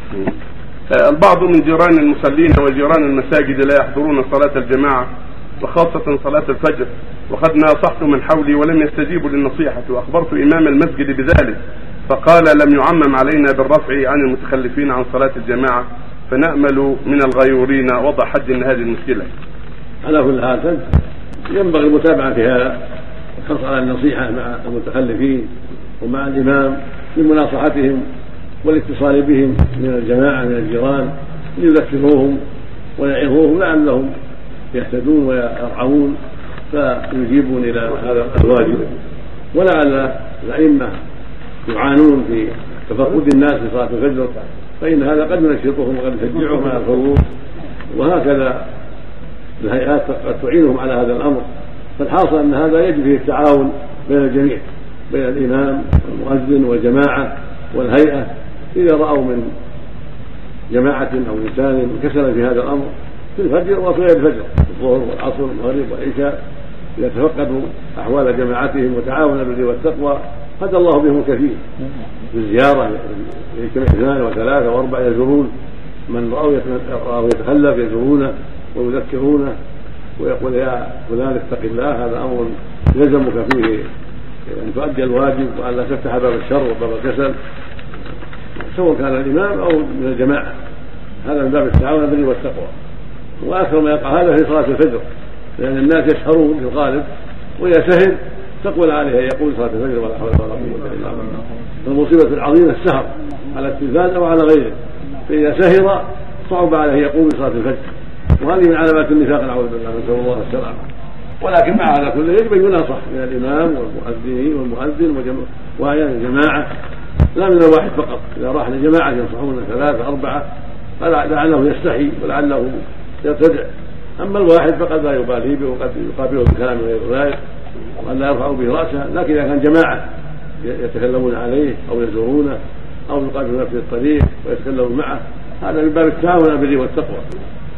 البعض من جيران المصلين وجيران المساجد لا يحضرون صلاة الجماعة وخاصة صلاة الفجر، وقد ناصحت من حولي ولم يستجيبوا للنصيحة، وأخبرت إمام المسجد بذلك فقال لم يعمم علينا بالرفع عن المتخلفين عن صلاة الجماعة، فنأمل من الغيورين وضع حد لهذه المشكلة. على كل حال ينبغي المتابعة في هذا، الحرص على النصيحة مع المتخلفين ومع الإمام لمناصحتهم والاتصال بهم من الجماعة من الجيران ليذكروهم ويعظوهم لعلهم يهتدون ويرعون فيجيبون إلى هذا الواجب. ولعل الأئمة يعانون في تفقد الناس في صلاة الفجر، فإن هذا قد ينشطهم وقد يشجعهم على الحضور، وهكذا الهيئات قد تعينهم على هذا الأمر. فالحاصل أن هذا يجب فيه التعاون بين الجميع، بين الإمام والمؤذن والجماعة والهيئة. إذا رأوا من جماعة أو إنسان كسل في هذا الأمر في الفجر وفي غير الفجر، الظهر والعصر والمغرب والعشاء، إذا تفقدوا أحوال جماعتهم وتعاونوا بالبر والتقوى هدى الله بهم كثير. بالزيارة يجتمع 2 و3 و4 يزورون من رأوا يتخلف، يزورونه ويذكرونه ويقول يا فلان اتق الله، هذا أمر يلزمك فيه أن تؤدي الواجب وأن لا تفتح باب الشر وباب الكسل، سواء كان الإمام أو من الجماعة. هذا من باب التعاون بالبر والتقوى. وآخر ما يقع هذا في صلاة الفجر، لأن الناس يسهرون في الغالب، وإذا سهر تقبل عليه يقول صلاة الفجر ولا حول ولا قوة إلا بالله. المصيبة العظيمة السهر على التلفاز أو على غيره، فإذا سهر صعب عليه يقوم بصلاة الفجر، وهذه من علامات النفاق نعوذ بالله، نسأل الله السلامة. ولكن مع هذا كله يجب أن يناصح من الإمام والمؤذن والجماعة، لا من الواحد فقط. إذا راح لجماعة ينصحون 3 4 لعله يستحي ولعله يرتدع، أما الواحد فقد لا يبالي به وقد يقابله بكلام غير ذلك وقد لا يرفع به رأسه. لكن إذا كان جماعة يتكلمون عليه أو يزورونه أو يقابلونه في الطريق ويتكلمون معه، هذا من باب التعاون بالبر والتقوى.